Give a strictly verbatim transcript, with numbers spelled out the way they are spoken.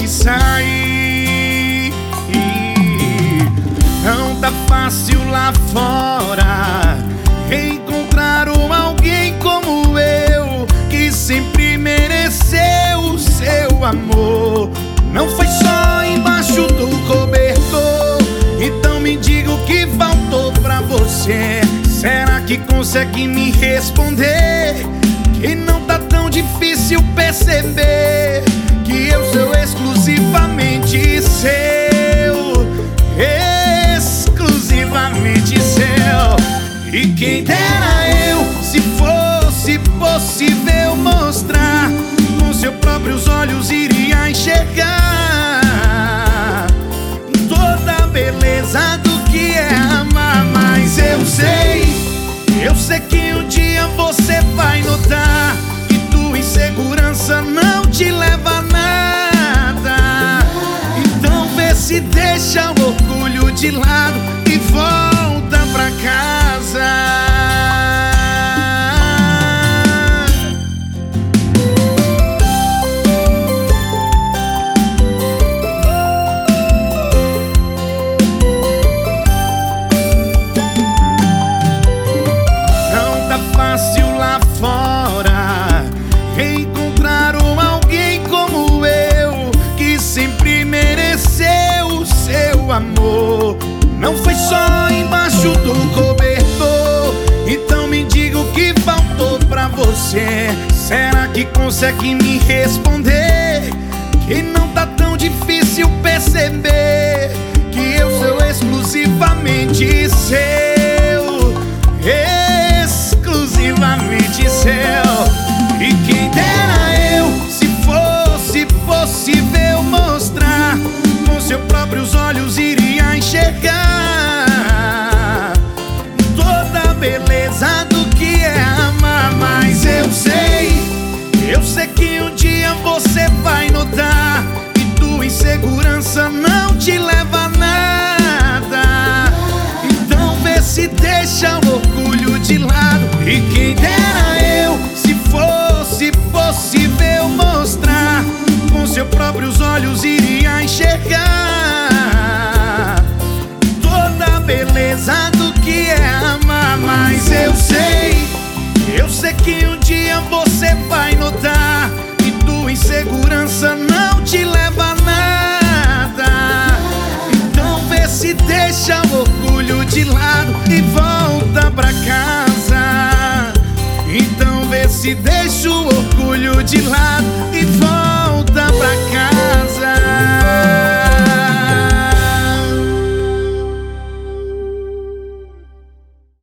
me sair. Não tá fácil lá fora encontrar um alguém como eu, que sempre mereceu o seu amor. Não foi só embaixo do cobertor. Então me diga o que faltou pra você. Será que consegue me responder? Que não tá tão difícil perceber que eu sou exclusivamente seu, exclusivamente seu. E quem dera eu, se fosse possível mostrar, com seus próprios olhos iria enxergar toda a beleza do que é amar. Mas eu sei, eu sei que um dia você vai notar que tua insegurança não te leva a nada. Então vê se deixa o orgulho de lado e volta pra casa. Fácil lá fora encontrar um alguém como eu, que sempre mereceu o seu amor. Não foi só embaixo do cobertor. Então me diga o que faltou pra você. Será que consegue me responder? Que não tá tão difícil perceber que eu sou exclusivamente seu, exclusivamente seu. E quem dera eu, se fosse possível mostrar, com seus próprios olhos iria enxergar toda a beleza do que é amar. Mas eu sei, eu sei que um dia você vai notar que tua insegurança não te leva a nada. Então vê se deixa o orgulho de lado. E quem dera eu, se fosse possível mostrar, com seus próprios olhos iria enxergar toda a beleza do que é amar. Mas eu sei, eu sei que um dia você vai notar que tua insegurança não te leva a nada. Então vê se deixa o orgulho de lado e volta pra casa. Então vê se deixa o orgulho de lado e volta.